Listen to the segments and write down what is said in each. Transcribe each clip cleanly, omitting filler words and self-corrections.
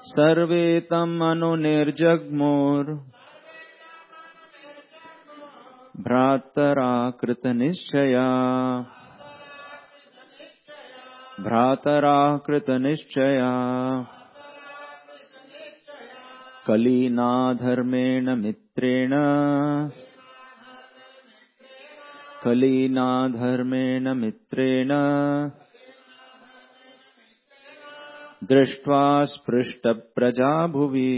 सर्वे तम् अनुनिर्जग्मुर् भ्रातरा कृतनिश्चया कलीना धर्मेण मित्रेण दृष्ट्वा स्पृष्टप्रजा भुवि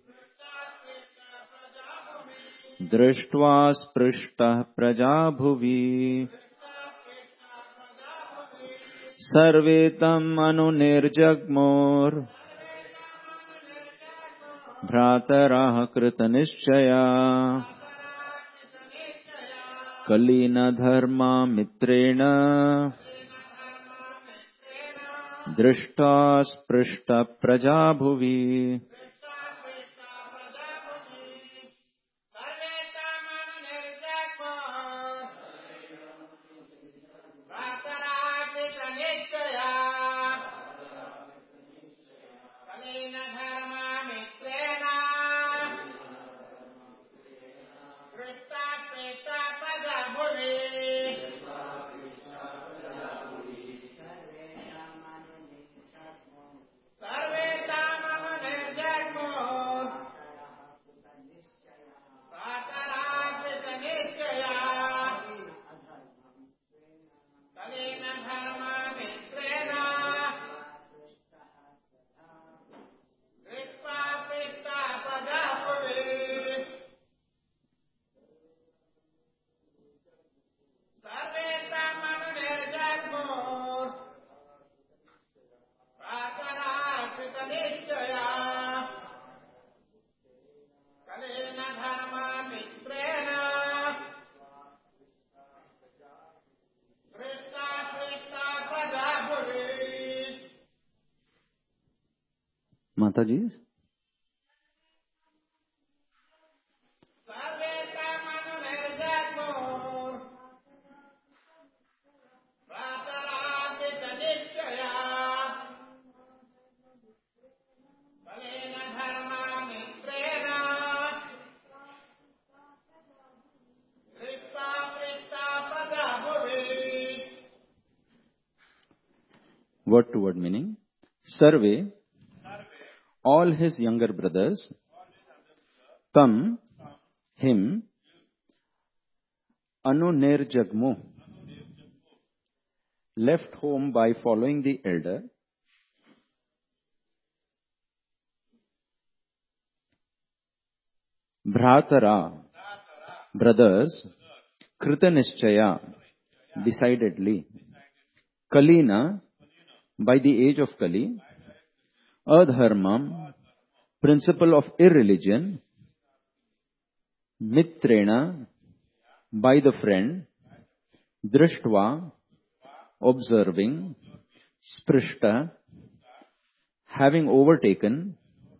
सर्वे तम् अनुनिर्जग्मुर् भ्रातराः कृतनिश्चया कलीनधर्मा मित्रेण दृष्ट्वा स्पृष्टप्रजा भुवि माताजी word to word meaning. Sarve, all his younger brothers, Tam, him, Anunirjagmu, left home by following the elder, Bhratara, brothers, Kritanishchaya, decidedly, Kalina, by the age of Kali, Adharmam, principle of irreligion, Mitrena, by the friend, Drishtva, observing, Sprishta, having overtaken,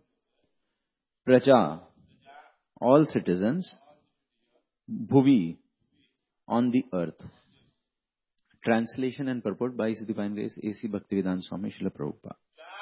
Praja, all citizens, Bhuvi, on the earth. Translation and purport by His Divine Grace A.C. Bhaktivedanta Swami Srila Prabhupada.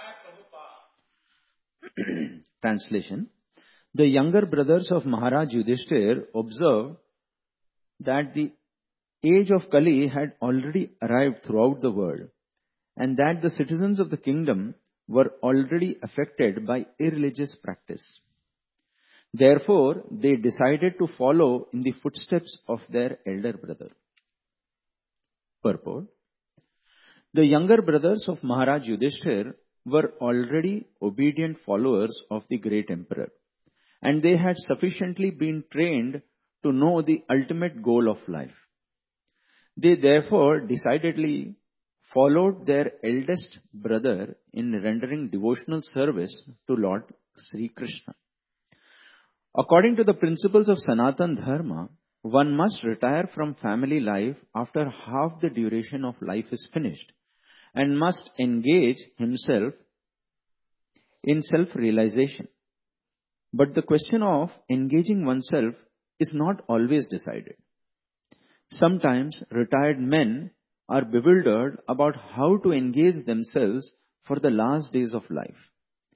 Translation. The younger brothers of Maharaj Yudhishthir observed that the age of Kali had already arrived throughout the world and that the citizens of the kingdom were already affected by irreligious practice. Therefore, they decided to follow in the footsteps of their elder brother. Purport. The younger brothers of Maharaj Yudhishthir were already obedient followers of the great emperor, and they had sufficiently been trained to know the ultimate goal of life. They therefore decidedly followed their eldest brother in rendering devotional service to Lord Sri Krishna. According to the principles of Sanatan Dharma, one must retire from family life after half the duration of life is finished and must engage himself in self-realization. But the question of engaging oneself is not always decided. Sometimes retired men are bewildered about how to engage themselves for the last days of life.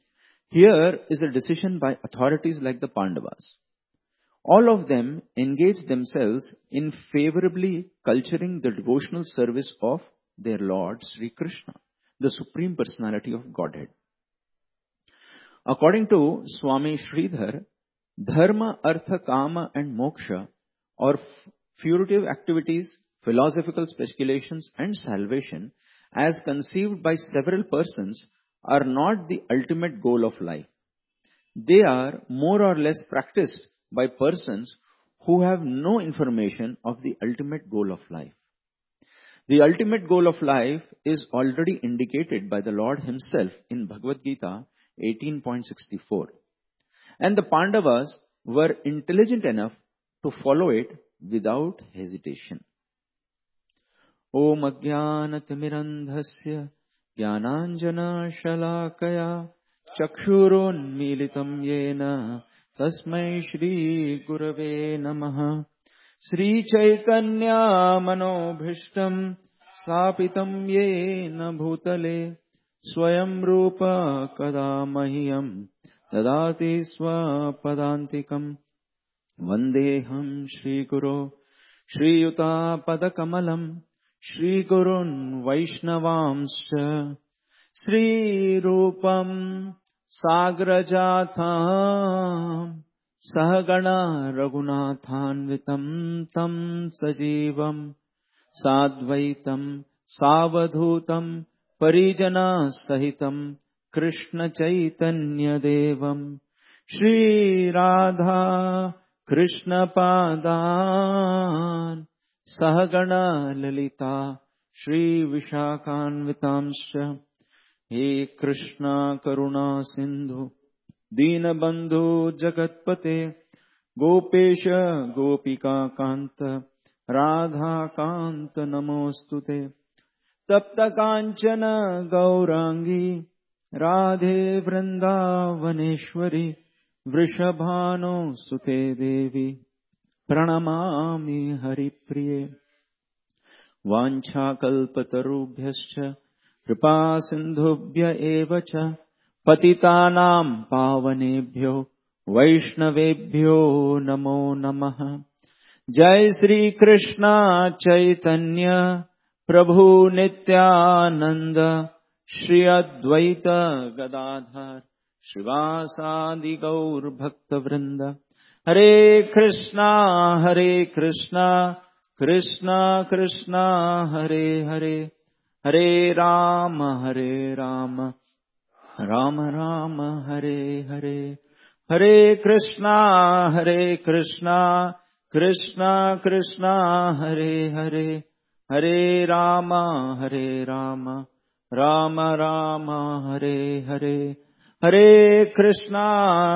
Here is a decision by authorities like the Pandavas. All of them engaged themselves in favorably culturing the devotional service of their Lord Sri Krishna, the Supreme Personality of Godhead. According to Swami Sridhar, Dharma, Artha, Kama and Moksha, or fruitive activities, philosophical speculations and salvation, as conceived by several persons, are not the ultimate goal of life. They are more or less practiced by persons who have no information of the ultimate goal of life. The ultimate goal of life is already indicated by the Lord Himself in Bhagavad Gita 18.64. And the Pandavas were intelligent enough to follow it without hesitation. Om Ajnanatirmirandhasya Jnananjana Shalakaya Chakshurunmilitam Yena Tasmai Shri Gurave Namaha Sri Chaitanya Manobhishtam Sapitam Yena Bhutale Swayam Rupa Kada Mahyam Dadati Swapadantikam Vandeham Shri Guru Shri Yuta Padakamalam Shri Gurun Vaishnavamscha Sri Rupam Sagrajatham Sahagana Raghunathanvitam Tam Sajivam Sadvaitam Savadhutam Parijana Sahitam Krishna Chaitanya Devam Shri Radha Krishna Padan Sahagana Lalita Shri Vishakhanvitamscha He Krishna Karuna Sindhu Deenabandhu Jagatpate Gopesha Gopika Kanta Radha Kanta Namostute Tapta Kanchana Gaurangi Radhe Vrindavaneshwari Vrishabhano Sute Devi Pranamami Haripriye Vancha Kalpatarubhyascha Kripa Sindhubhya Evacha Patitanam Pavanebhyo Vaishnavebhyo Namo Namaha Jai Sri Krishna Chaitanya Prabhu Nityananda Shri Advaita Gadadhar Shrivasadi Gaur Bhakta Vrinda Hare Krishna Krishna Krishna Hare Hare Hare Rama Rama Rama Hare Hare Hare Krishna Krishna Krishna Hare Hare Hare Rama Rama Rama Hare Hare Hare Krishna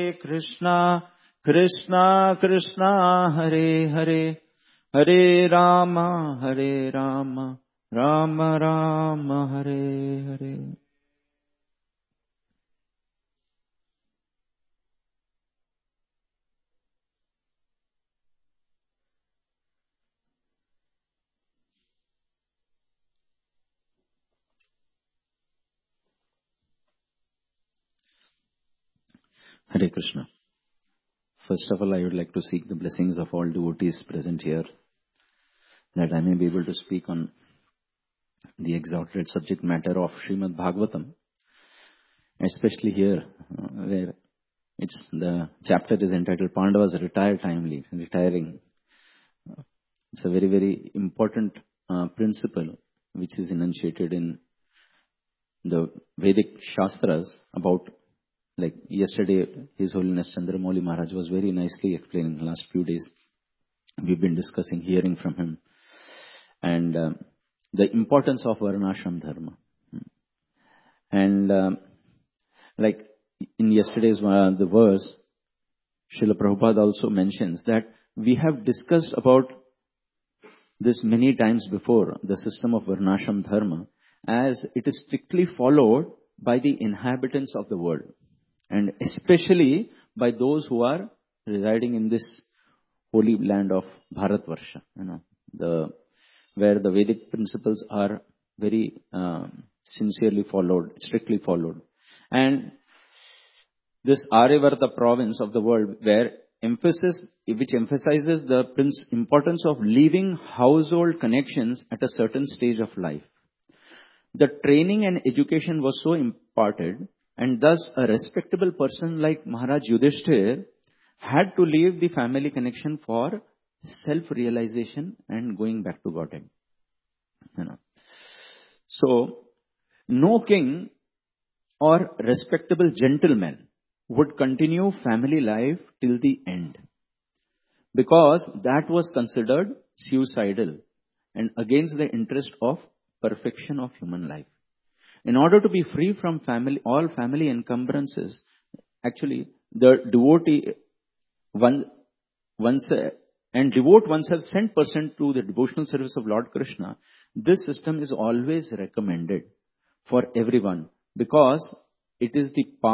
Krishna Krishna Hare Hare Hare Rama Rama Rama Hare Hare. Hare Krishna. First of all, I would like to seek the blessings of all devotees present here, that I may be able to speak on the exalted subject matter of Srimad Bhagavatam, especially here, where the chapter is entitled Pandavas Retire Timely, retiring. It's a very, very important principle which is enunciated in the Vedic Shastras about, like yesterday, His Holiness Chandramouli Maharaj was very nicely explaining the last few days. We've been discussing, hearing from him, and the importance of Varnashram Dharma. And like in yesterday's the verse, Srila Prabhupada also mentions that we have discussed about this many times before, the system of Varnashram Dharma, as it is strictly followed by the inhabitants of the world, and especially by those who are residing in this holy land of Bharatvarsha, where the Vedic principles are very sincerely followed, strictly followed. And this Aryavarta province of the world, which emphasizes the importance of leaving household connections at a certain stage of life. The training and education was so imparted, and thus a respectable person like Maharaj Yudhishthir had to leave the family connection for self-realization and going back to Godhead. So, no king or respectable gentleman would continue family life till the end, because that was considered suicidal and against the interest of perfection of human life. In order to be free from all family encumbrances, actually the devotee devote oneself 100% to the devotional service of Lord Krishna. This system is always recommended for everyone, because it is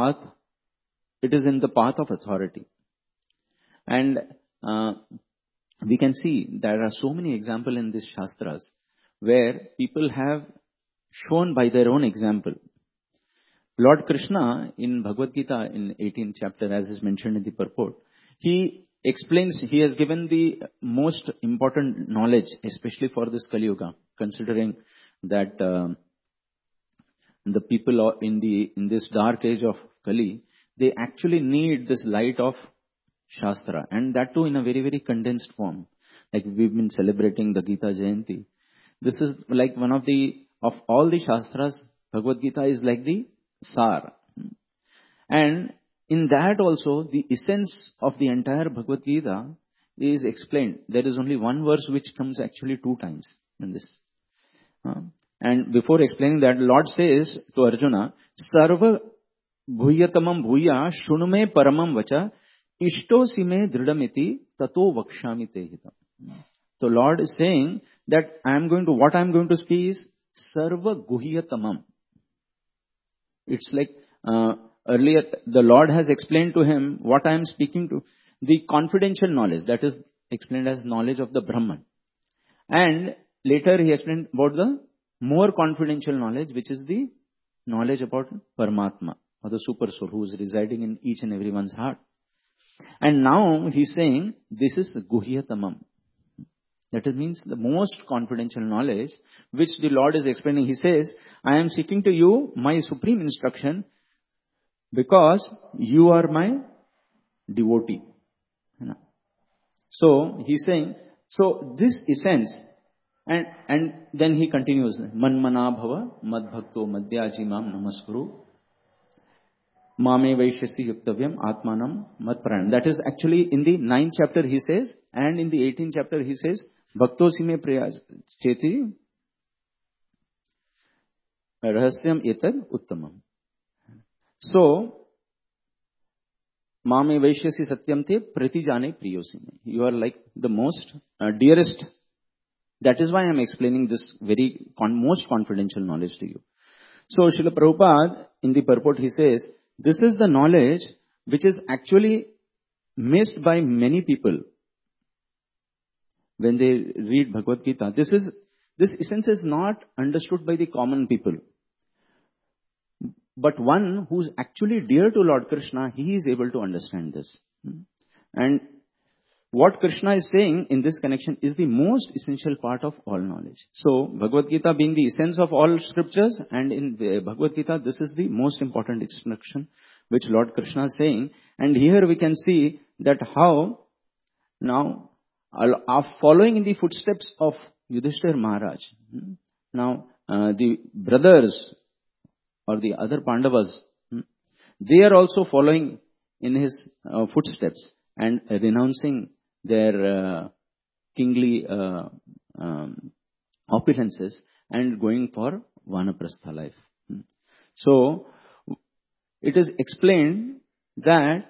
in the path of authority. And we can see there are so many examples in these Shastras where people have shown by their own example. Lord Krishna in Bhagavad Gita in 18th chapter, as is mentioned in the purport, he explains, he has given the most important knowledge, especially for this Kali Yuga, considering that the people in this dark age of Kali, they actually need this light of Shastra, and that too in a very, very condensed form. Like we've been celebrating the Gita Jayanti. This is like one of all the Shastras, Bhagavad Gita is like the Sar. And in that also, the essence of the entire Bhagavad Gita is explained. There is only one verse which comes actually 2 times in this. And before explaining that, Lord says to Arjuna, Sarva bhuyatamam bhuya shunume paramam vacha ishto sime dridamiti tato vakshami tehitam. So Lord is saying that what I am going to speak is Sarva guhyatamam. It's like earlier the Lord has explained to him what I am speaking to, the confidential knowledge, that is explained as knowledge of the Brahman. And later he explained about the more confidential knowledge, which is the knowledge about Paramatma, or the super soul who is residing in each and everyone's heart. And now he's saying this is Guhyatamam. That means the most confidential knowledge, which the Lord is explaining. He says, I am seeking to you my supreme instruction because you are my devotee. So he's saying, so this essence, and then he continues, Manmana bhava madbhakto madhyaji mam namaskuru mame vaishyasi yuktavyam atmanam matprayan. That is actually in the 9th chapter he says, and in the 18th chapter he says, Bhakto sime priyas cheti rahasyam etad uttamam. So, Mame Vaishyasi Satyam Te Pratijane Priyosime. You are like the most dearest. That is why I am explaining this very most confidential knowledge to you. So, Srila Prabhupada, in the purport, he says, this is the knowledge which is actually missed by many people when they read Bhagavad Gita. This essence is not understood by the common people. But one who is actually dear to Lord Krishna, he is able to understand this. And what Krishna is saying in this connection is the most essential part of all knowledge. So, Bhagavad Gita being the essence of all scriptures, and in Bhagavad Gita, this is the most important instruction which Lord Krishna is saying. And here we can see that how now, following in the footsteps of Yudhishthira Maharaj, now the brothers or the other Pandavas, they are also following in his footsteps and renouncing their kingly opulences and going for Vanaprastha life. So, it is explained that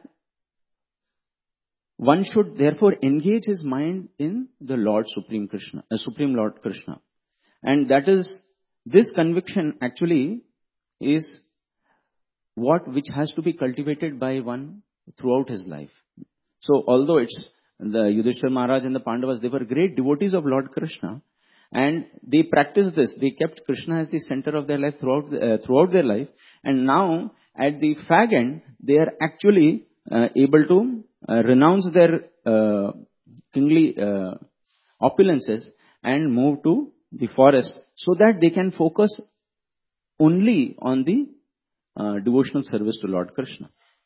one should therefore engage his mind in the Lord Supreme Krishna, Supreme Lord Krishna. And that is, this conviction actually is which has to be cultivated by one throughout his life. So, although it's the Yudhishthira Maharaj and the Pandavas, they were great devotees of Lord Krishna, and they practiced this. They kept Krishna as the center of their life throughout their life. And now, at the fag end, they are actually able to renounce their kingly opulences and move to the forest so that they can focus only on the devotional service to Lord Krishna.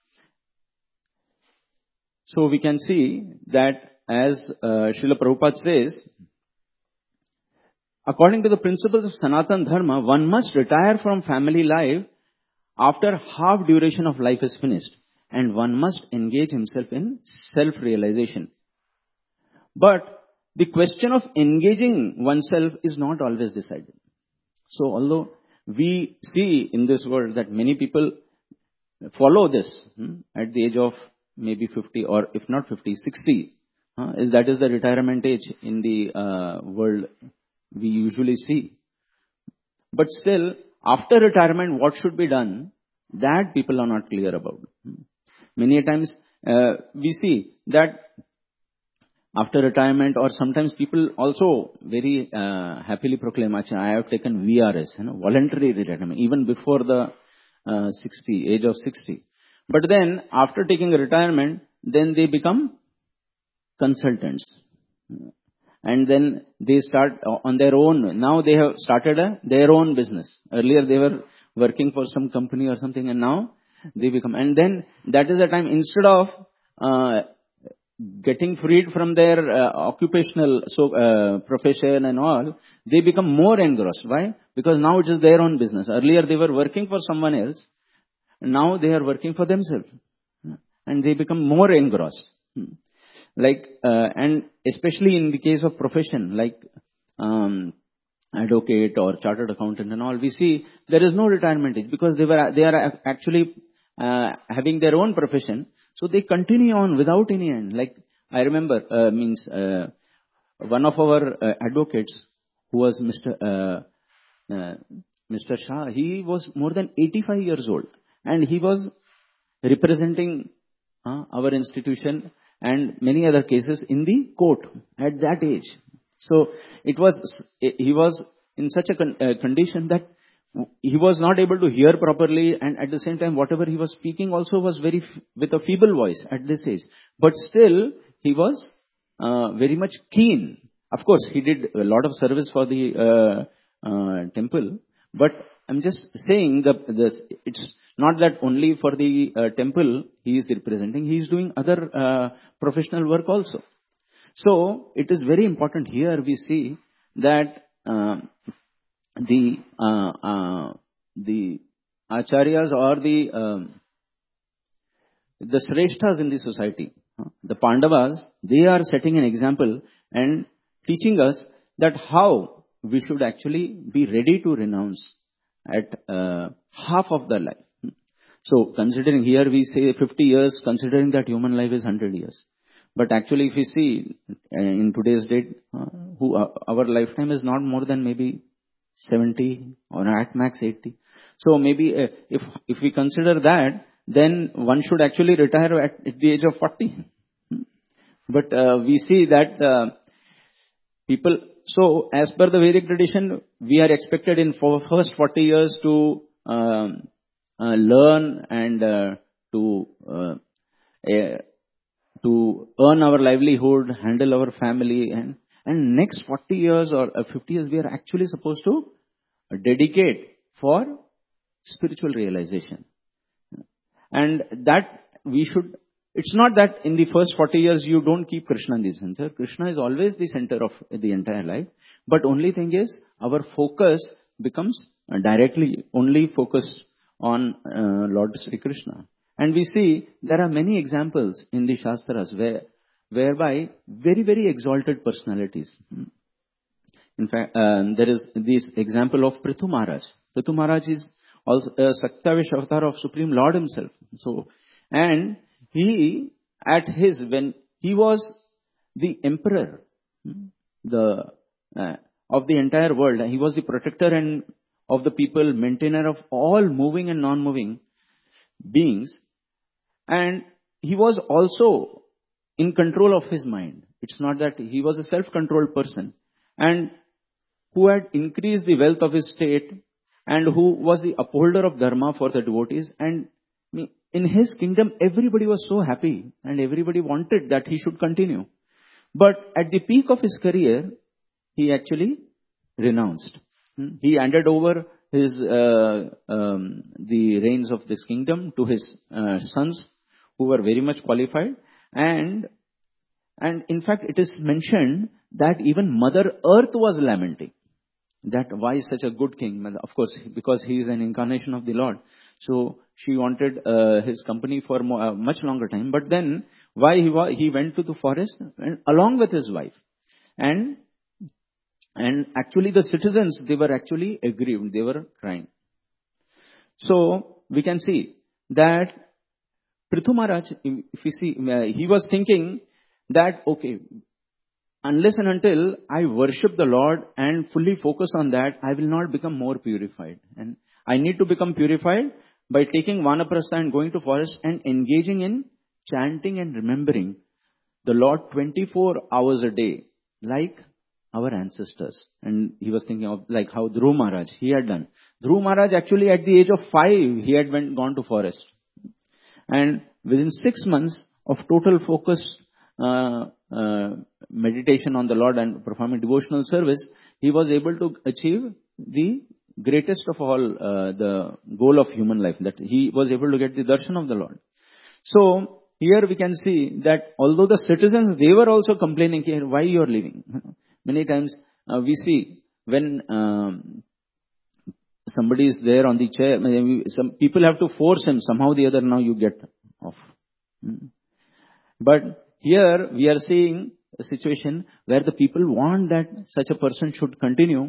So we can see that as Srila Prabhupada says, according to the principles of Sanatana Dharma, one must retire from family life after half duration of life is finished, and one must engage himself in self-realization. But the question of engaging oneself is not always decided. So although we see in this world that many people follow this at the age of maybe 50, or if not 50, 60, that is the retirement age in the world we usually see. But still, after retirement, what should be done, that people are not clear about. Many times we see that after retirement, or sometimes people also very happily proclaim, I have taken VRS, voluntary retirement, even before the age of 60. But then after taking retirement, then they become consultants. And then they start on their own. Now they have started their own business. Earlier they were working for some company or something, and now they become. And then that is the time, instead of getting freed from their occupational profession and all, they become more engrossed. Why? Because now it is their own business. Earlier they were working for someone else. Now they are working for themselves. And they become more engrossed. And especially in the case of profession, like advocate or chartered accountant and all, we see there is no retirement age, because they are actually having their own profession. So they continue on without any end. Like I remember, one of our advocates, who was Mr. Shah, he was more than 85 years old, and he was representing our institution and many other cases in the court at that age. So he was in such a condition that he was not able to hear properly, and at the same time, whatever he was speaking also was with a feeble voice at this age. But still, he was very much keen. Of course, he did a lot of service for the temple, but I'm just saying that it's not that only for the temple he is representing. He is doing other professional work also. So it is very important here we see that the acharyas or the sreshtas in the society, the Pandavas, they are setting an example and teaching us that how we should actually be ready to renounce at half of the life. So considering here we say 50 years, considering that human life is 100 years. But actually if we see in today's date, our lifetime is not more than maybe 70 or at max 80. So maybe if we consider that, then one should actually retire at the age of 40. But we see that people, so as per the Vedic tradition, we are expected in first 40 years to learn and to earn our livelihood, handle our family, and next 40 years or 50 years we are actually supposed to dedicate for spiritual realization. And that we should, it's not that in the first 40 years you don't keep Krishna in the center. Krishna is always the center of the entire life. But only thing is, our focus becomes directly only focused on Lord Sri Krishna. And we see there are many examples in the Shastras whereby very, very exalted personalities. In fact, there is this example of Prithu Maharaj. Prithu Maharaj is also a Saktavish avatar of Supreme Lord himself. So, and he, when he was the emperor of the entire world, he was the protector and of the people, maintainer of all moving and non-moving beings. And he was also in control of his mind. It's not that he was a self-controlled person, and who had increased the wealth of his state, and who was the upholder of dharma for the devotees, and in his kingdom, everybody was so happy and everybody wanted that he should continue. But at the peak of his career, he actually renounced. He handed over the reins of this kingdom to his sons, who were very much qualified. And in fact, it is mentioned that even Mother Earth was lamenting that why such a good king? Of course, because he is an incarnation of the Lord. So she wanted his company for much longer time. But then why he went to the forest and along with his wife. And actually the citizens, they were actually aggrieved. They were crying. So we can see that Prithu Maharaj, if we see, he was thinking that, okay, unless and until I worship the Lord and fully focus on that, I will not become more purified. And I need to become purified by taking Vanaprastha and going to forest and engaging in chanting and remembering the Lord 24 hours a day, like our ancestors. And he was thinking of like how Dhruv Maharaj, he had done. Dhruv Maharaj actually at the age of 5, he had gone to forest. And within 6 months of total focused meditation on the Lord and performing devotional service, he was able to achieve the greatest of all, the goal of human life, that he was able to get the darshan of the Lord. So here we can see that although the citizens, they were also complaining, why you are leaving? Many times we see when somebody is there on the chair, some people have to force him, somehow or the other, now you get off. But here we are seeing a situation where the people want that such a person should continue,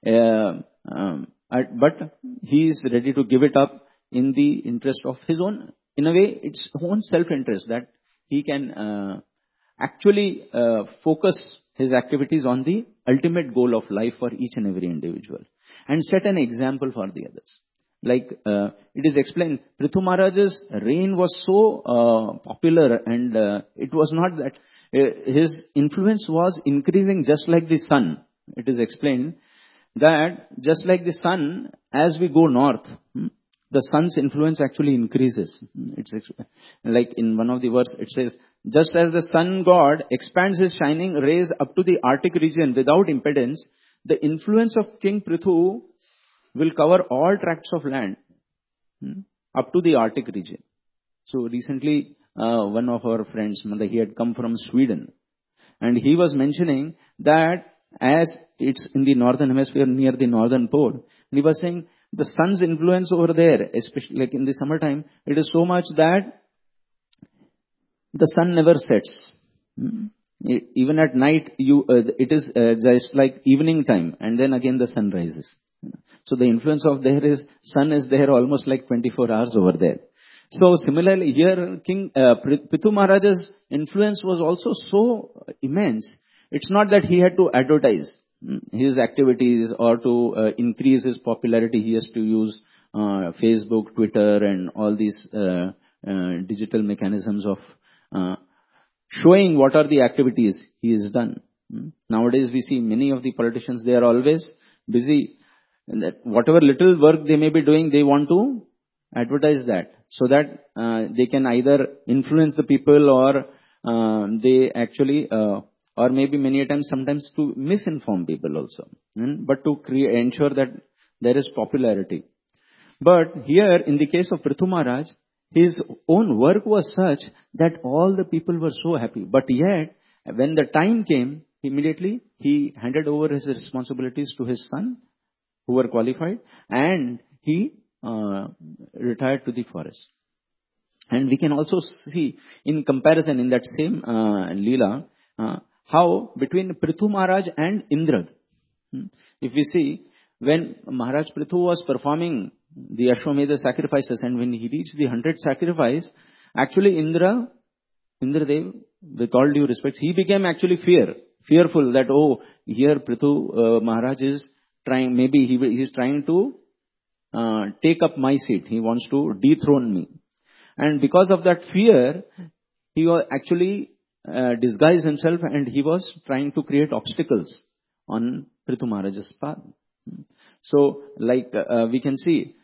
but he is ready to give it up in the interest of his own, in a way, its own self-interest, that he can actually focus his activities on the ultimate goal of life for each and every individual and set an example for the others. Like it is explained, Prithu Maharaj's reign was so popular, and it was not that his influence was increasing just like the sun. It is explained that just like the sun, as we go north, the sun's influence actually increases. It's like in one of the verses, it says, just as the sun god expands his shining rays up to the Arctic region without impedance, the influence of King Prithu will cover all tracts of land up to the Arctic region. So recently, one of our friends, he had come from Sweden, and he was mentioning that as it's in the northern hemisphere near the northern pole, and he was saying the sun's influence over there, especially like in the summertime, it is so much that the sun never sets. Even at night, it is just like evening time, and then again the sun rises. So the influence of sun is there almost like 24 hours over there. So similarly here, King Prithu Maharaj's influence was also so immense. It's not that he had to advertise his activities or to increase his popularity. He has to use Facebook, Twitter, and all these digital mechanisms of showing what are the activities he has done. Nowadays we see many of the politicians, they are always busy. That whatever little work they may be doing, they want to advertise that, so that they can either influence the people or they actually, or maybe many a times, sometimes to misinform people also, but to ensure that there is popularity. But here, in the case of Prithu Maharaj, his own work was such that all the people were so happy. But yet, when the time came, immediately he handed over his responsibilities to his son, who were qualified, and he retired to the forest. And we can also see, in comparison, in that same Leela, how between Prithu Maharaj and Indra, if we see, when Maharaj Prithu was performing the Ashwamedha sacrifices, and when he reached the 100th sacrifice, actually Indradev, with all due respect, he became actually fearful that, oh, here Prithu Maharaj is trying, maybe he is trying to take up my seat. He wants to dethrone me. And because of that fear, he was actually disguised himself, and he was trying to create obstacles on Prithu Maharaj's path. So, like we can see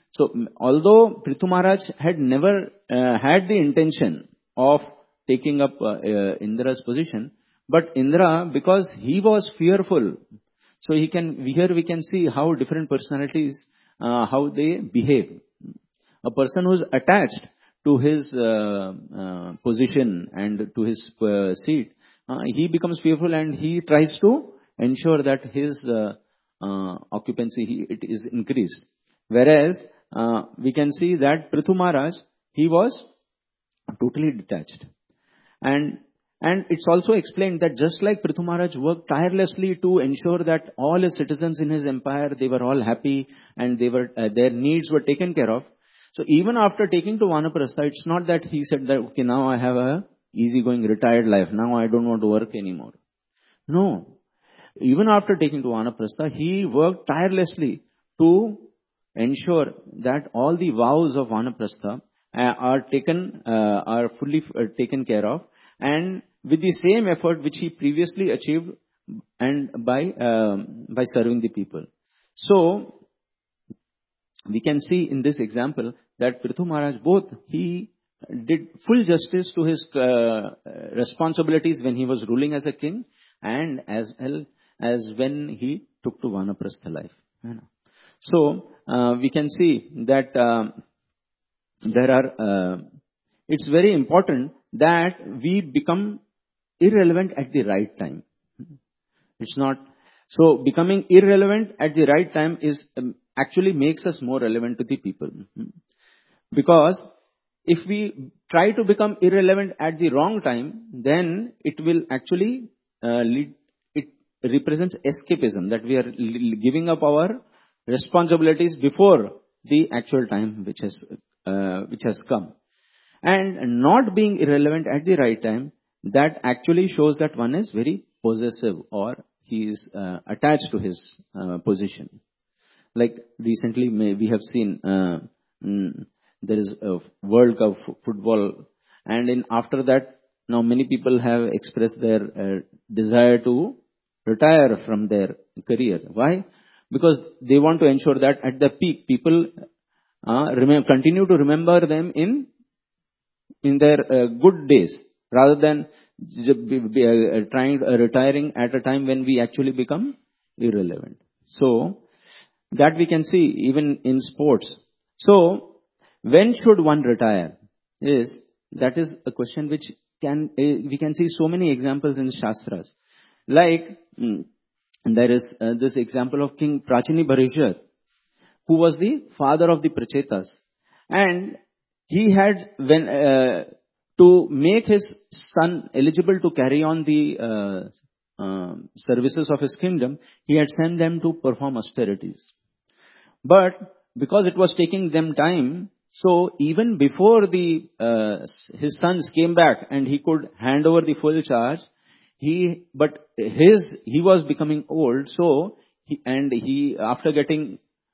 So, although Prithu Maharaj had never had the intention of taking up Indra's position, but Indra, because he was fearful, so here we can see how different personalities, how they behave. A person who is attached to his position and to his seat, he becomes fearful and he tries to ensure that his occupancy it is increased. Whereas we can see that Prithu Maharaj, he was totally detached. And it's also explained that just like Prithu Maharaj worked tirelessly to ensure that all his citizens in his empire, they were all happy and their needs were taken care of. So even after taking to Vanaprastha, it's not that he said that, okay, now I have a easygoing retired life. Now I don't want to work anymore. No. Even after taking to Vanaprastha, he worked tirelessly to ensure that all the vows of Vanaprastha are fully taken care of, and with the same effort which he previously achieved, and by serving the people. So we can see in this example that Prithu Maharaj, both he did full justice to his responsibilities when he was ruling as a king, and as well as when he took to Vanaprastha life. So we can see that it's very important that we become irrelevant at the right time. It's not so becoming irrelevant at the right time is actually makes us more relevant to the people. Because if we try to become irrelevant at the wrong time, then it will actually it represents escapism, that we are giving up our responsibilities before the actual time which has come. And not being irrelevant at the right time, that actually shows that one is very possessive, or he is attached to his position. Like recently we have seen there is a World Cup football, and after that now many people have expressed their desire to retire from their career. Why? Because they want to ensure that at the peak people continue to remember them in their good days, rather than retiring at a time when we actually become irrelevant. So that we can see even in sports. So when should one retire? That is a question which we can see so many examples in Shastras. Like there is this example of King Prachini Bharishar, who was the father of the Prachetas, and he had to make his son eligible to carry on the services of his kingdom, he had sent them to perform austerities. But because it was taking them time, so even before his sons came back and he could hand over the full charge, he was becoming old. So he after getting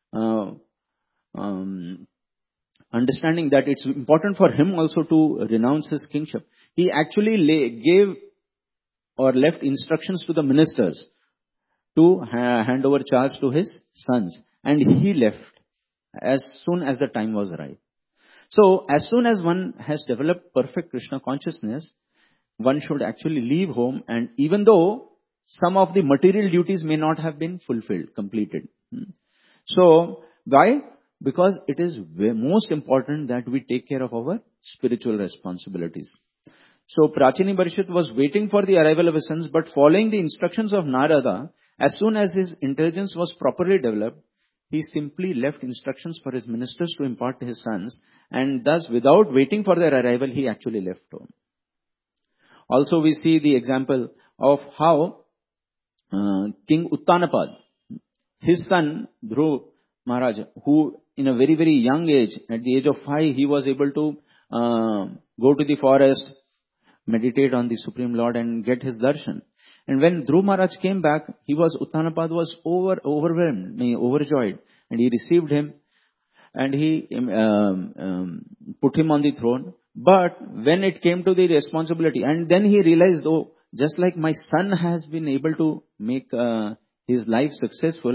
understanding that it's important for him also to renounce his kingship, he actually gave or left instructions to the ministers to hand over charge to his sons, and he left as soon as the time was right. So as soon as one has developed perfect Krishna consciousness, one should actually leave home, and even though some of the material duties may not have been completed. So why? Because it is most important that we take care of our spiritual responsibilities. So Prachini Bharishar was waiting for the arrival of his sons, but following the instructions of Narada, as soon as his intelligence was properly developed, he simply left instructions for his ministers to impart to his sons, and thus without waiting for their arrival, he actually left home. Also we see the example of how King Uttanapad, his son Dhruv Maharaj, who in a very, very young age, at the age of 5, he was able to go to the forest, meditate on the Supreme Lord and get his darshan. And when Dhruv Maharaj came back, Uttanapad was overwhelmed, overjoyed, and he received him and he put him on the throne. But when it came to the responsibility, and then he realized, just like my son has been able to make his life successful,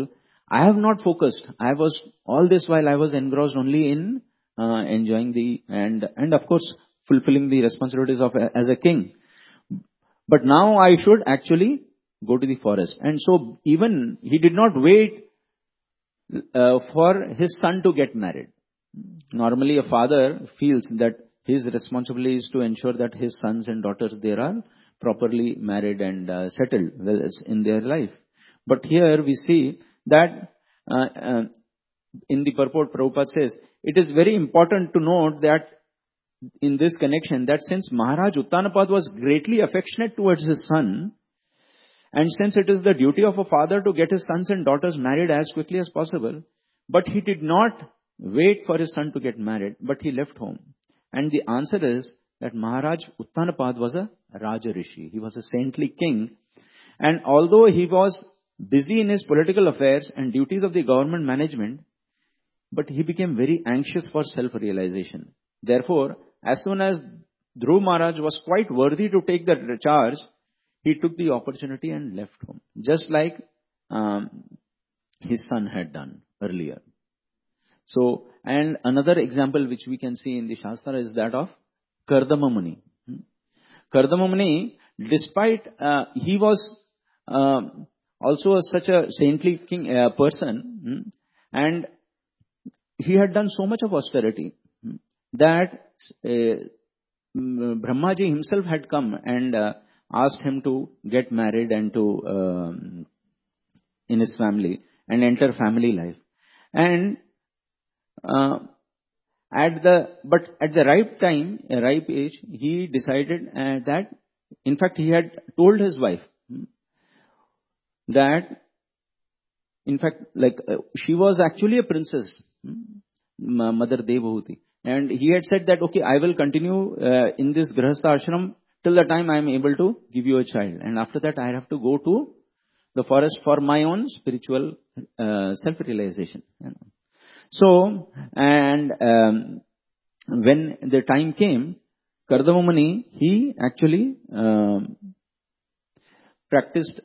I have not focused. All this while I was engrossed only in enjoying and of course fulfilling the responsibilities of as a king. But now I should actually go to the forest. And so even he did not wait for his son to get married. Normally a father feels that his responsibility is to ensure that his sons and daughters there are properly married and settled in their life. But here we see that in the purport Prabhupada says, it is very important to note that in this connection that since Maharaj Uttanapad was greatly affectionate towards his son, and since it is the duty of a father to get his sons and daughters married as quickly as possible, but he did not wait for his son to get married, but he left home. And the answer is that Maharaj Uttanapad was a Raja Rishi. He was a saintly king. And although he was busy in his political affairs and duties of the government management, but he became very anxious for self-realization. Therefore, as soon as Dhruv Maharaj was quite worthy to take the charge, he took the opportunity and left home, just like his son had done earlier. So, and another example which we can see in the Shastra is that of Kardama Muni. Kardama Muni, despite he was also such a saintly person, and he had done so much of austerity that Brahmaji himself had come and asked him to get married and to in his family and enter family life. And at the ripe age, he decided that, in fact, he had told his wife that, in fact, she was actually a princess, Mother Devhuti. And he had said that, okay, I will continue in this Grihastha ashram till the time I am able to give you a child. And after that, I have to go to the forest for my own spiritual self-realization. So, and when the time came, Kardama Muni, he actually practiced,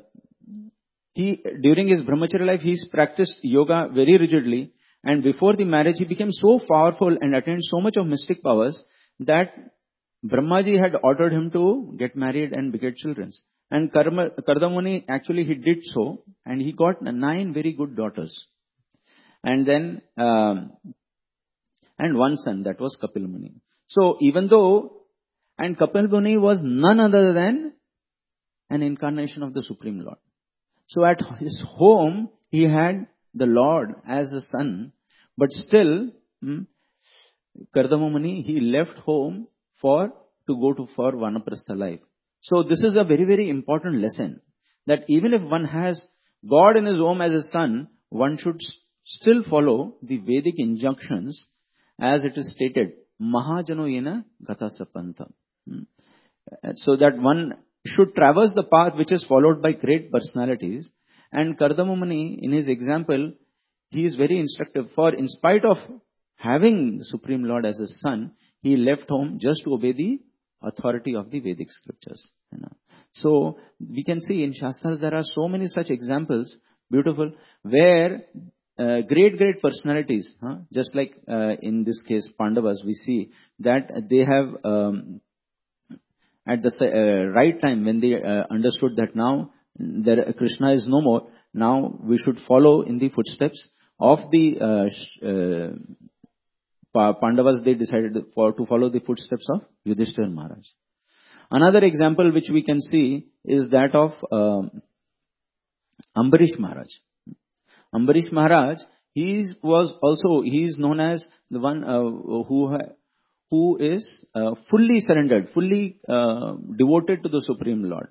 during his brahmacharya life, he practiced yoga very rigidly. And before the marriage, he became so powerful and attained so much of mystic powers that Brahmaji had ordered him to get married and beget children. And Kardama Muni, actually, he did so. And he got 9 very good daughters. And then, and one son, that was Kapil Muni. So, and Kapil Muni was none other than an incarnation of the Supreme Lord. So, at his home, he had the Lord as a son, but still, Kardama Muni, he left home to go for Vanaprastha life. So, this is a very, very important lesson, that even if one has God in his home as a son, one should still follow the Vedic injunctions as it is stated, Mahajano Yena Gata Sapanta. So that one should traverse the path which is followed by great personalities. And Kardama Muni, in his example, he is very instructive. For in spite of having the Supreme Lord as his son, he left home just to obey the authority of the Vedic scriptures. So we can see in Shastra there are so many such examples, beautiful, where great personalities, just like in this case Pandavas, we see that they have at the right time when they understood that now Krishna is no more, now we should follow in the footsteps of the Pandavas. They decided to follow the footsteps of Yudhishthira Maharaj. Another example which we can see is that of Ambarish Maharaj. Ambarish Maharaj, he is known as the one who is fully surrendered, fully devoted to the Supreme Lord.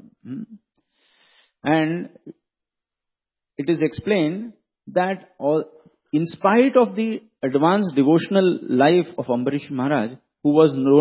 And it is explained that in spite of the advanced devotional life of Ambarish Maharaj, who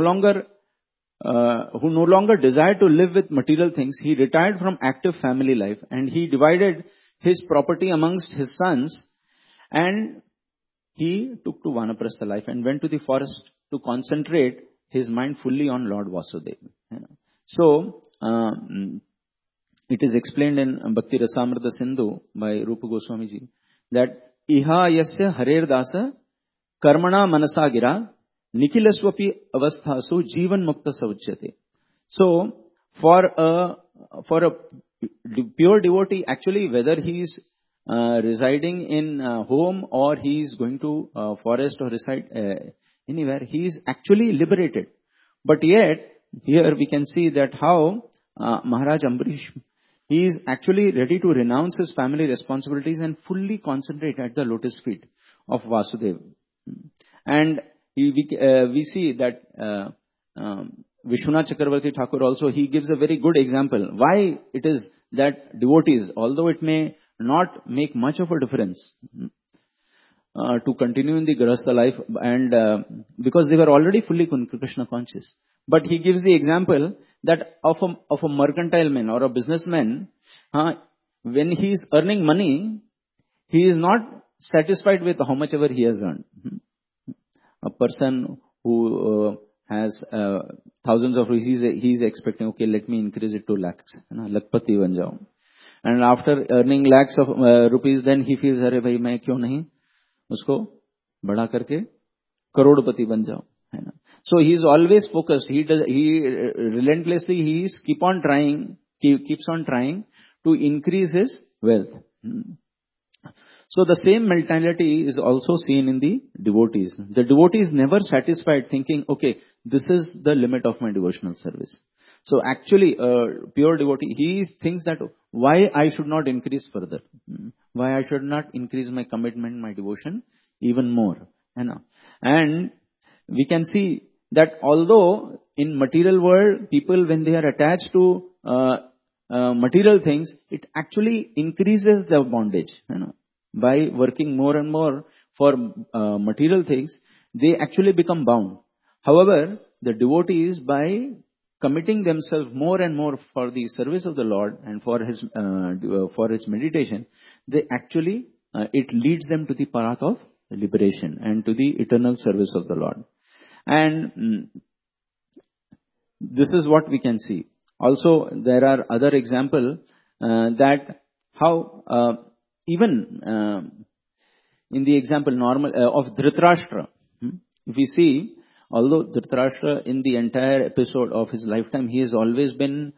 no longer desired to live with material things, he retired from active family life and he divided his property amongst his sons, and he took to Vanaprastha life and went to the forest to concentrate his mind fully on Lord Vasudeva. So, it is explained in Bhakti Rasamrita Sindhu by Rupa Goswami ji that iha yasya harer dasa karmana manasa gira nikilaswapi avasthasu jivan mukta sauchyate. So for a pure devotee, actually, whether he is residing in home or he is going to forest or reside anywhere, he is actually liberated. But yet, here we can see that how Maharaj Ambarish, he is actually ready to renounce his family responsibilities and fully concentrate at the lotus feet of Vasudeva. And we see that Vishwanath Chakravarti Thakur also, he gives a very good example. Why it is that devotees, although it may not make much of a difference to continue in the Grahastha life, and because they were already fully Krishna conscious. But he gives the example that of a mercantile man or a businessman, when he is earning money, he is not satisfied with how much ever he has earned. A person who has thousands of rupees, he is expecting, okay, let me increase it to lakhs, lakpati ban jao. And after earning lakhs of rupees, then he feels, अरे भाई मैं क्यों नहीं उसको बढ़ा करके करोड़पति बन जाऊं, है ना? So he is always focused. He relentlessly keeps on trying to increase his wealth. So the same mentality is also seen in the devotees. The devotee is never satisfied thinking, okay, this is the limit of my devotional service. So actually, pure devotee, he thinks that why I should not increase further? Why I should not increase my commitment, my devotion even more? And we can see that although in material world, people, when they are attached to material things, it actually increases their bondage. By working more and more for material things, they actually become bound. However, the devotees, by committing themselves more and more for the service of the Lord and for his meditation, they actually, it leads them to the path of liberation and to the eternal service of the Lord. And this is what we can see. Also, there are other examples that how even in the example of Dhritarashtra, if we see, although Dhritarashtra in the entire episode of his lifetime, he has always been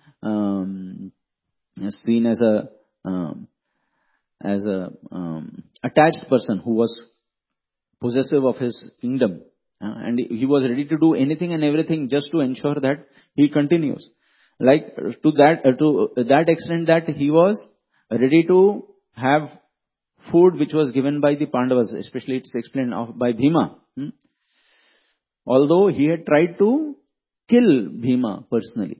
seen as a attached person who was possessive of his kingdom, and he was ready to do anything and everything just to ensure that he continues. Like to that extent that he was ready to have food which was given by the Pandavas, especially it's explained by Bhima. Although he had tried to kill Bhima personally.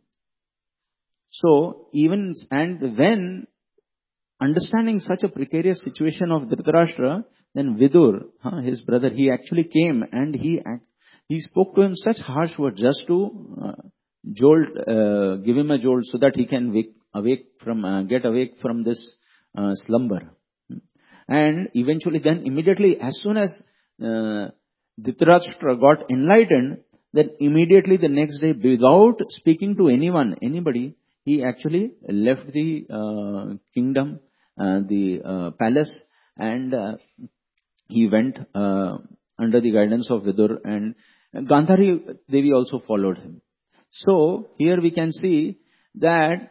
So when understanding such a precarious situation of Dhritarashtra, then Vidur, his brother, he actually came and he spoke to him such harsh words just to give him a jolt so that he can get awake from this slumber. And eventually, then immediately, as soon as Dhritarashtra got enlightened, then immediately the next day, without speaking to anybody, he actually left the kingdom, the palace, and he went under the guidance of Vidur, and Gandhari Devi also followed him. So here we can see that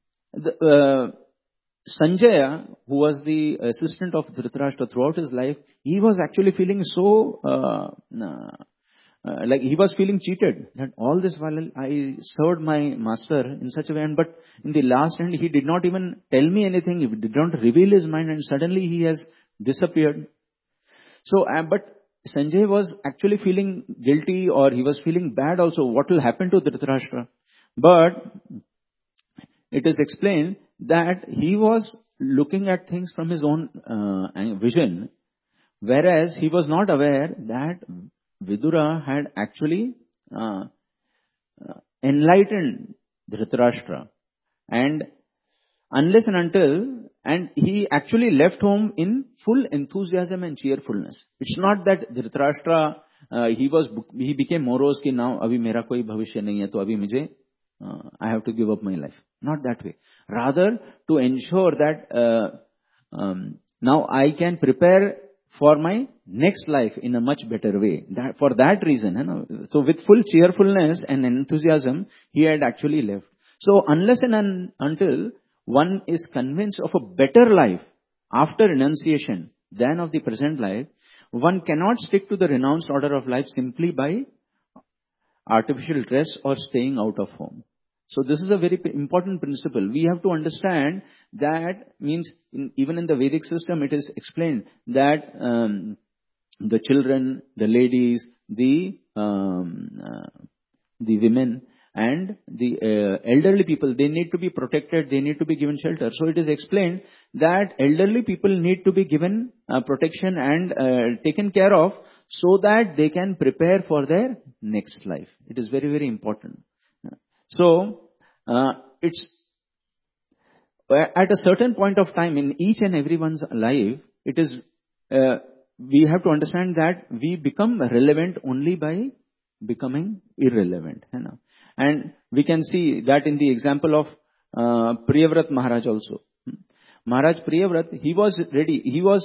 Sanjaya, who was the assistant of Dhritarashtra throughout his life, he was actually feeling so like he was feeling cheated, that all this while I served my master in such a way, but in the last end he did not even tell me anything, he did not reveal his mind, and suddenly he has disappeared. So, but Sanjay was actually feeling guilty, or he was feeling bad also, what will happen to Dhritarashtra. But it is explained that he was looking at things from his own vision, whereas he was not aware that Vidura had actually enlightened Dhritarashtra, and unless and until, and he actually left home in full enthusiasm and cheerfulness. It's not that Dhritarashtra he became morose ki now abhi mera koi bhavishya nahi hai, to abhi mujhe I have to give up my life. Not that way. Rather, to ensure that now I can prepare for my next life in a much better way. For that reason, so with full cheerfulness and enthusiasm, he had actually left. So unless and until one is convinced of a better life after renunciation than of the present life, one cannot stick to the renounced order of life simply by artificial dress or staying out of home. So this is a very important principle. We have to understand that means even in the Vedic system it is explained that the children, the ladies, the women and the elderly people, they need to be protected, they need to be given shelter. So it is explained that elderly people need to be given protection and taken care of so that they can prepare for their next life. It is very, very important. So, it's at a certain point of time in each and everyone's life, it is, we have to understand that we become relevant only by becoming irrelevant. And we can see that in the example of Priyavrat Maharaj also. Maharaj Priyavrat, he was ready, he was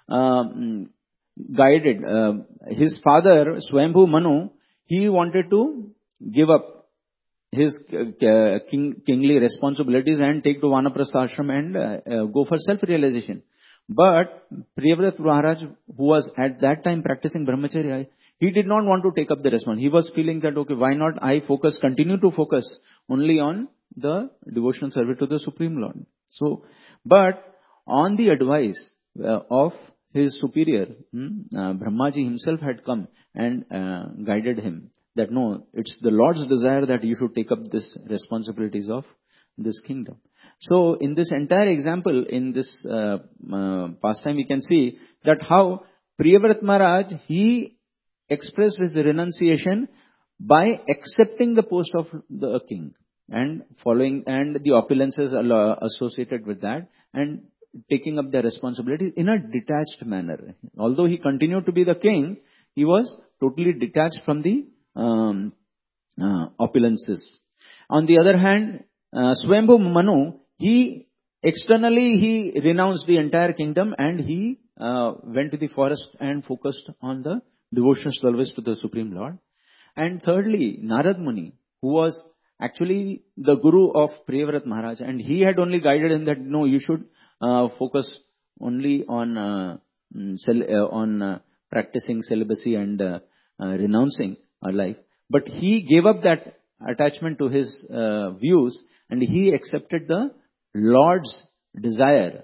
guided. His father, Swayambhu Manu, he wanted to give up his kingly responsibilities and take to Vanaprastha ashram and go for self-realization. But Priyavrat Maharaj, who was at that time practicing brahmacharya, he did not want to take up the responsibility. He was feeling that, okay, why not I continue to focus only on the devotional service to the Supreme Lord. So, but on the advice of his superior, Brahmaji himself had come and guided him that no, it's the Lord's desire that you should take up this responsibilities of this kingdom. So in this entire example, in this pastime, we can see that how Priyavrat Maharaj, he expressed his renunciation by accepting the post of the king and following and the opulences associated with that and taking up the responsibility in a detached manner. Although he continued to be the king, he was totally detached from the opulences. On the other hand, Swayambhu Manu, he externally he renounced the entire kingdom and he went to the forest and focused on the devotional service to the Supreme Lord. And thirdly, Narad Muni, who was actually the guru of Priyavrat Maharaj, and he had only guided him that no, you should focus only on practicing celibacy and renouncing our life. But he gave up that attachment to his views and he accepted the Lord's desire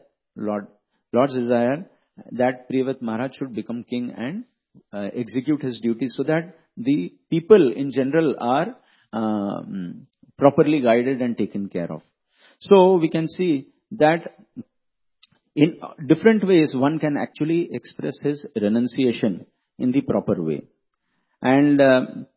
that Priyavrat Maharaj should become king and execute his duties so that the people in general are properly guided and taken care of. So we can see that in different ways one can actually express his renunciation in the proper way. And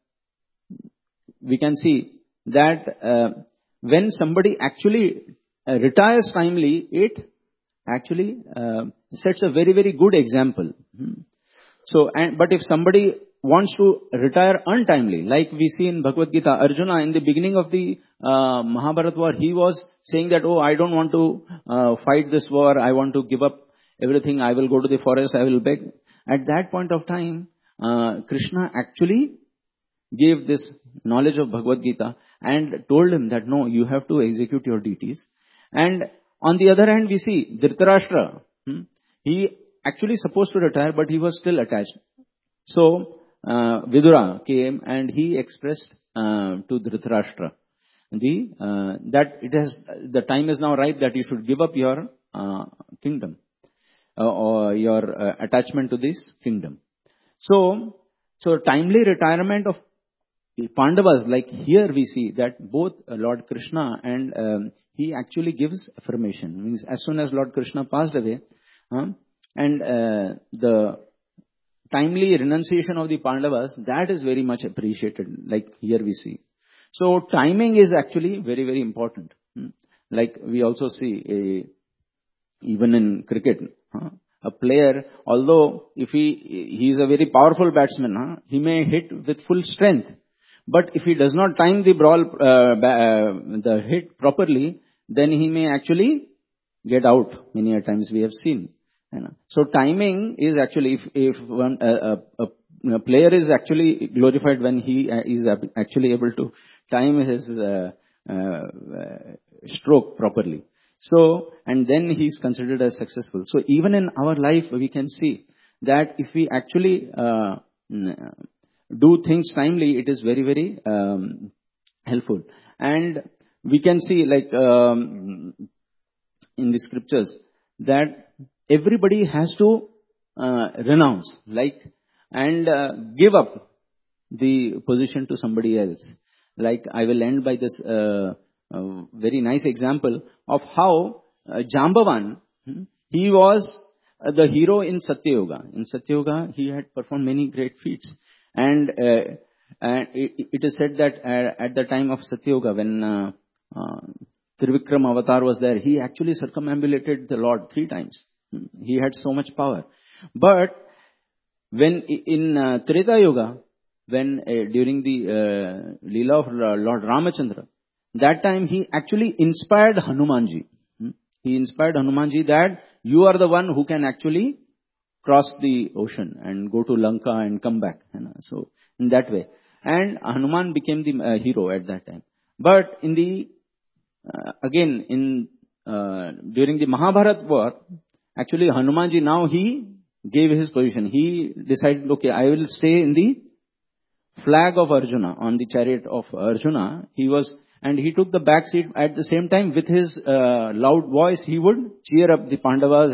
we can see that when somebody actually retires timely, it actually sets a very, very good example. So, but if somebody wants to retire untimely, like we see in Bhagavad Gita, Arjuna in the beginning of the Mahabharata war, he was saying that, oh, I don't want to fight this war, I want to give up everything, I will go to the forest, I will beg. At that point of time, Krishna actually gave this knowledge of Bhagavad Gita and told him that no, you have to execute your duties. And on the other hand, we see Dhritarashtra, he actually supposed to retire, but he was still attached. So Vidura came and he expressed to Dhritarashtra that the time is now ripe that you should give up your kingdom or your attachment to this kingdom. So timely retirement of Pandavas, like here we see that both Lord Krishna and he actually gives affirmation. Means as soon as Lord Krishna passed away, and the timely renunciation of the Pandavas, that is very much appreciated, like here we see. So timing is actually very, very important. Like we also see, even in cricket, a player, although if he is a very powerful batsman, he may hit with full strength. But if he does not time the the hit properly, then he may actually get out. Many a times we have seen. So timing is actually, if one a player is actually glorified when he is actually able to time his stroke properly. So, and then he is considered as successful. So even in our life, we can see that if we actually do things timely, it is very, very helpful. And we can see, like in the scriptures, that everybody has to renounce, and give up the position to somebody else. Like, I will end by this very nice example of how Jambavan, he was the hero in Satya-yuga. In Satya-yuga, he had performed many great feats. And it is said that at the time of Satya-yuga, when Trivikram Avatar was there, he actually circumambulated the Lord 3 times. He had so much power. But when in Treta Yuga, when during the Leela of Lord Ramachandra, that time he actually inspired Hanumanji. He inspired Hanumanji that you are the one who can actually cross the ocean and go to Lanka and come back. So in that way. And Hanuman became the hero at that time. But in the, again, during the Mahabharat war, actually Hanumanji, now he gave his position. He decided, okay, I will stay in the flag of Arjuna, on the chariot of Arjuna. And he took the back seat. At the same time, with his loud voice, he would cheer up the Pandavas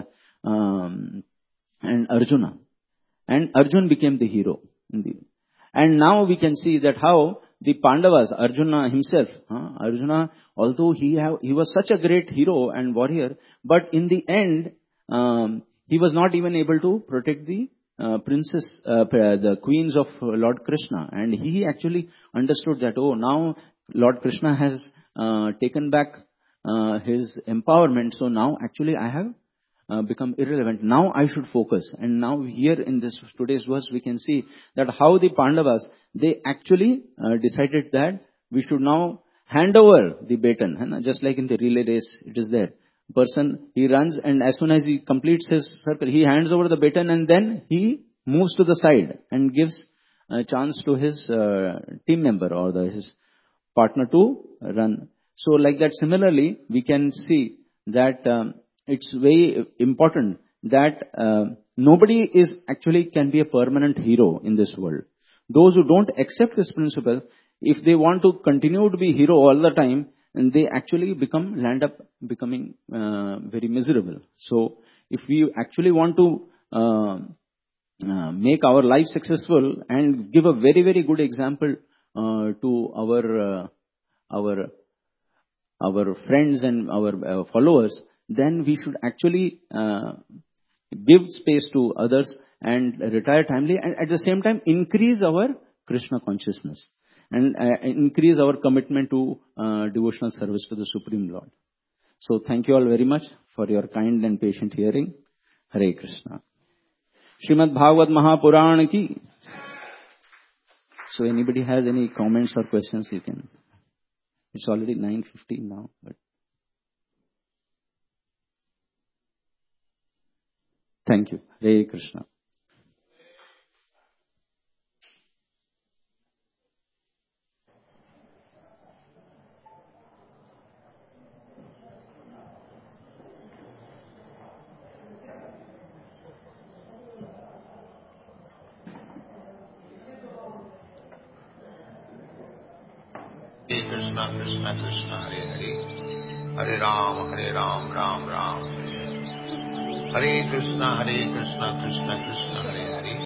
and Arjuna. And Arjuna became the hero. And now we can see that how the Pandavas, Arjuna himself, Arjuna, although he was such a great hero and warrior, but in the end, he was not even able to protect the princess, the queens of Lord Krishna. And he actually understood that, oh, now Lord Krishna has taken back his empowerment. So now actually I have become irrelevant. Now I should focus. And now here in this today's verse, we can see that how the Pandavas, they actually decided that we should now hand over the baton. Just like in the relay race, it is there. Person, he runs, and as soon as he completes his circle, he hands over the baton, and then he moves to the side and gives a chance to his team member or his partner to run. So like that, similarly, we can see that it's very important that nobody is actually can be a permanent hero in this world. Those who don't accept this principle, if they want to continue to be hero all the time, and they actually land up becoming very miserable. So if we actually want to make our life successful and give a very, very good example to our friends and our followers, then we should actually give space to others and retire timely, and at the same time increase our Krishna consciousness and increase our commitment to devotional service to the Supreme Lord. So thank you all very much for your kind and patient hearing. Hare Krishna. Srimad Bhagavad Mahapuran ki. So anybody has any comments or questions, you can. It's already 9:15 now. But thank you. Hare Krishna. Krishna Krishna Krishna Hare Hare Hare Ram Ram Ram Hare Krishna Krishna Krishna Hare Hare